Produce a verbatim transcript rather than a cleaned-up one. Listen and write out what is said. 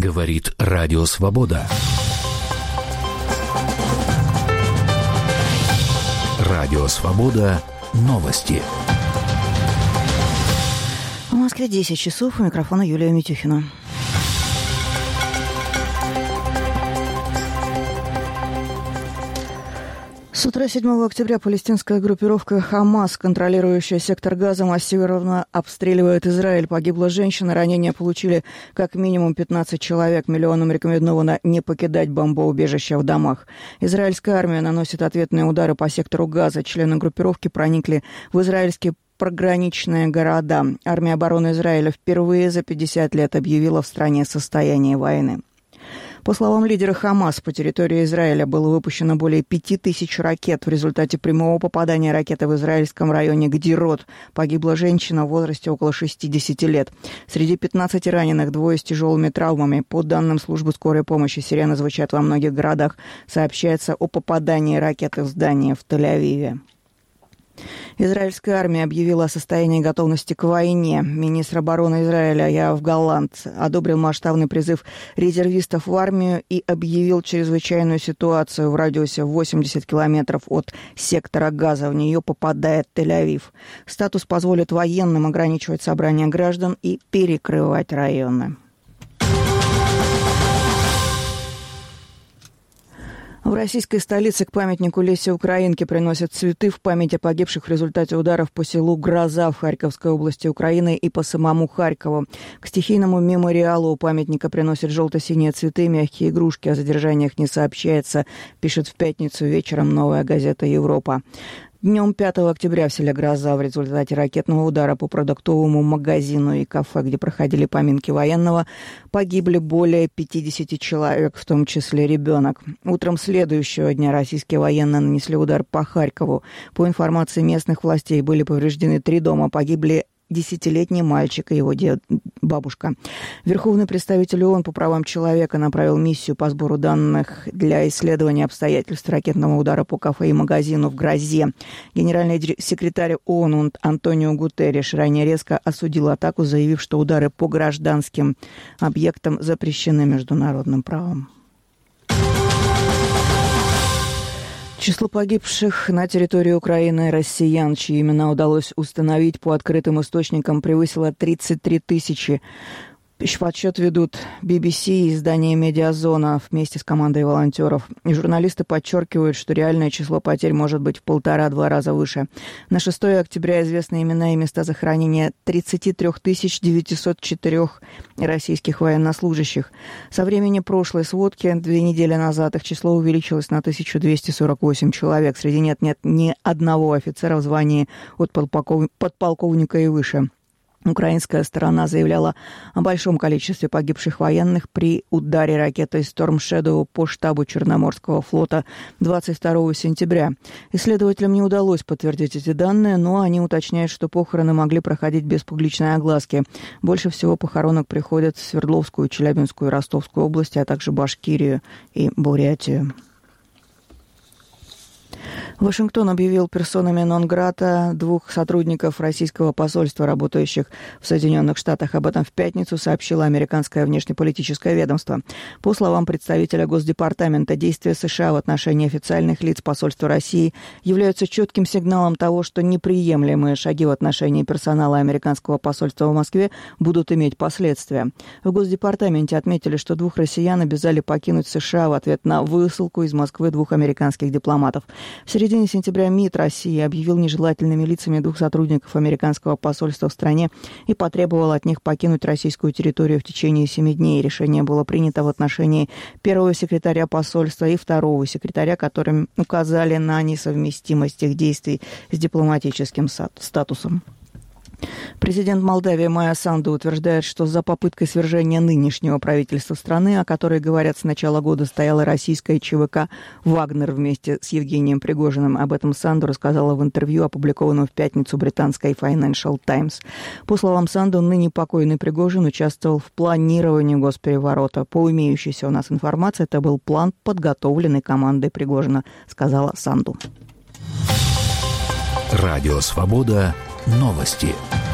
Говорит Радио Свобода. Радио Свобода. Новости. В Москве десять часов. У микрофона Юлия Митюхина. С утра седьмого октября палестинская группировка «Хамас», контролирующая сектор Газа, массированно обстреливает Израиль. Погибла женщина, ранения получили как минимум пятнадцать человек. Миллионам рекомендовано не покидать бомбоубежища в домах. Израильская армия наносит ответные удары по сектору Газа. Члены группировки проникли в израильские пограничные города. Армия обороны Израиля впервые за пятьдесят лет объявила в стране состояние войны. По словам лидера Хамас, по территории Израиля было выпущено более пяти тысяч ракет. В результате прямого попадания ракеты в израильском районе Гдирот погибла женщина в возрасте около шестидесяти лет. Среди пятнадцати раненых двое с тяжелыми травмами. По данным службы скорой помощи, сирены звучат во многих городах. Сообщается о попадании ракеты в здание в Тель-Авиве. Израильская армия объявила о состоянии готовности к войне. Министр обороны Израиля Яав Галлант одобрил масштабный призыв резервистов в армию и объявил чрезвычайную ситуацию в радиусе восемьдесят километров от сектора Газа. В нее попадает Тель-Авив. Статус позволит военным ограничивать собрания граждан и перекрывать районы. В российской столице к памятнику Лесе Украинке приносят цветы в память о погибших в результате ударов по селу Гроза в Харьковской области Украины и по самому Харькову. К стихийному мемориалу у памятника приносят желто-синие цветы, мягкие игрушки. О задержаниях не сообщается, пишет в пятницу вечером «Новая газета Европа». Днем пятого октября в селе Гроза в результате ракетного удара по продуктовому магазину и кафе, где проходили поминки военного, погибли более пятидесяти человек, в том числе ребенок. Утром следующего дня российские военные нанесли удар по Харькову. По информации местных властей, были повреждены три дома, погибли десятилетний мальчик и его дед, бабушка. Верховный представитель ООН по правам человека направил миссию по сбору данных для исследования обстоятельств ракетного удара по кафе и магазину в Грозе. Генеральный секретарь ООН Антонио Гутерриш ранее резко осудил атаку, заявив, что удары по гражданским объектам запрещены международным правом. Число погибших на территории Украины россиян, чьи имена удалось установить по открытым источникам, превысило тридцать три тысячи. Подсчет ведут би би си и издание «Медиазона» вместе с командой волонтеров. И журналисты подчеркивают, что реальное число потерь может быть в полтора-два раза выше. На шестого октября известны имена и места захоронения тридцати трёх тысяч девятисот четырёх российских военнослужащих. Со времени прошлой сводки, две недели назад, их число увеличилось на тысячу двести сорок восемь человек. Среди них нет ни одного офицера в звании от подполковника и выше. Украинская сторона заявляла о большом количестве погибших военных при ударе ракетой Storm Shadow по штабу Черноморского флота двадцать второго сентября. Исследователям не удалось подтвердить эти данные, но они уточняют, что похороны могли проходить без публичной огласки. Больше всего похоронок приходят в Свердловскую, Челябинскую и Ростовскую области, а также Башкирию и Бурятию. Вашингтон объявил персонами нон-грата двух сотрудников российского посольства, работающих в Соединенных Штатах. Об этом в пятницу сообщило американское внешнеполитическое ведомство. По словам представителя Госдепартамента, действия США в отношении официальных лиц посольства России являются четким сигналом того, что неприемлемые шаги в отношении персонала американского посольства в Москве будут иметь последствия. В Госдепартаменте отметили, что двух россиян обязали покинуть США в ответ на высылку из Москвы двух американских дипломатов. В середине сентября МИД России объявил нежелательными лицами двух сотрудников американского посольства в стране и потребовал от них покинуть российскую территорию в течение семи дней. Решение было принято в отношении первого секретаря посольства и второго секретаря, которым указали на несовместимость их действий с дипломатическим статусом. Президент Молдавии Майя Санду утверждает, что за попыткой свержения нынешнего правительства страны, о которой, говорят, с начала года стояла российская ЧВК «Вагнер» вместе с Евгением Пригожиным. Об этом Санду рассказала в интервью, опубликованном в пятницу британской Financial Times. По словам Санду, ныне покойный Пригожин участвовал в планировании госпереворота. По имеющейся у нас информации, это был план, подготовленный командой Пригожина, сказала Санду. Радио «Свобода». Новости.